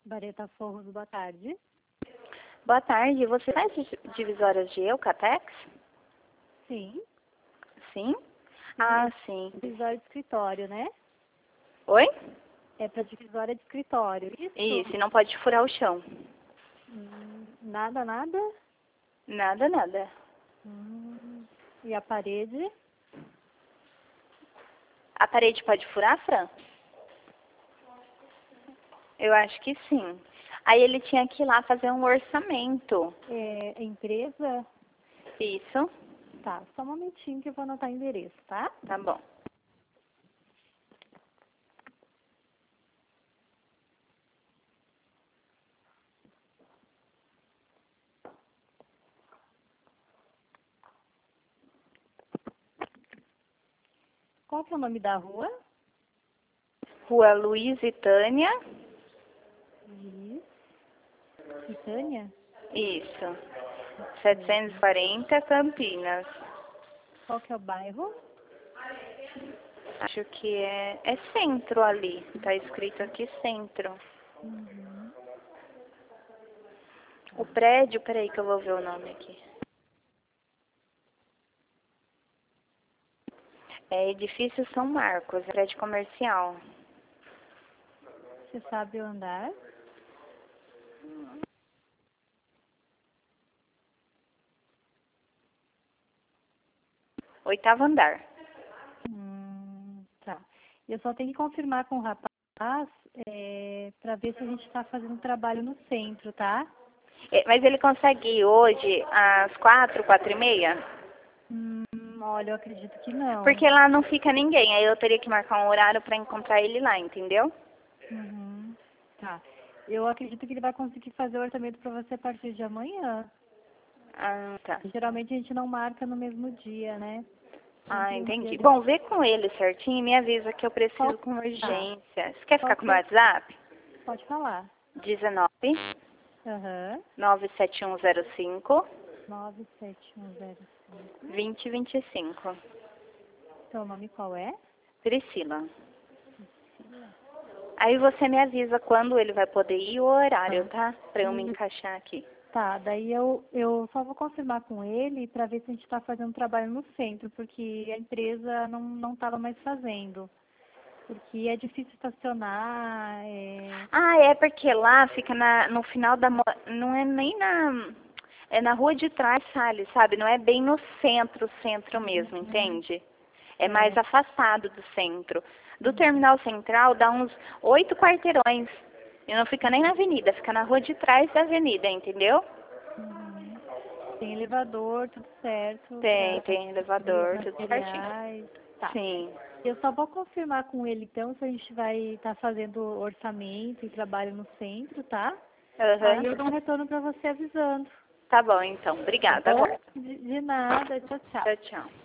Bareta Forros, boa tarde. Boa tarde. Você faz divisórias de Eucatex? Sim. Sim? Ah, sim. Divisória de escritório, né? Oi? É para divisória de escritório, isso? Isso, e não pode furar o chão. Nada, nada? Nada, nada. E a parede? A parede pode furar, Fran? Eu acho que sim. Aí ele tinha que ir lá fazer um orçamento. É empresa? Isso? Tá, só um momentinho que eu vou anotar o endereço, tá? Tá bom. Qual que é o nome da rua? Rua Luiz e Tânia. E Tânia? Isso. 740, Campinas. Qual que é o bairro? Acho que é centro ali. Tá escrito aqui centro. O prédio, peraí que eu vou ver o nome aqui. É Edifício São Marcos, prédio comercial. Você sabe o andar? Oitavo andar. Tá. Eu só tenho que confirmar com o rapaz para ver se a gente está fazendo trabalho no centro, tá? Mas ele consegue ir hoje às 4h, 4h30? Olha, eu acredito que não. Porque lá não fica ninguém, aí eu teria que marcar um horário para encontrar ele lá, entendeu? Tá. Eu acredito que ele vai conseguir fazer o orçamento para você a partir de amanhã. Ah, tá. Geralmente a gente não marca no mesmo dia, né? Ah, Sempre um entendi. dia Bom, vê com ele certinho e me avisa que eu preciso com urgência. Você quer ficar com o meu WhatsApp? Pode falar. 19 Aham. 97105 97105. 2025. Seu nome qual é? Priscila. Aí você me avisa quando ele vai poder ir e o horário, tá? Pra eu me encaixar aqui. Tá, daí eu só vou confirmar com ele para ver se a gente está fazendo trabalho no centro, porque a empresa não estava mais fazendo. Porque é difícil estacionar, Ah, é porque lá fica no final da... Não é nem na... É na rua de trás, sabe? Não é bem no centro, centro mesmo, entende? É mais afastado do centro. Do terminal central dá uns 8 quarteirões. E não fica nem na avenida, fica na rua de trás da avenida, entendeu? tem elevador, tudo certo. Tem elevador, tudo certinho. Materiais. Tá. Sim. Eu só vou confirmar com ele então se a gente vai estar fazendo orçamento e trabalho no centro, tá? Aí eu dou um retorno para você avisando. Tá bom, então. Obrigada. Agora. De nada, tchau, tchau. Tchau, tchau.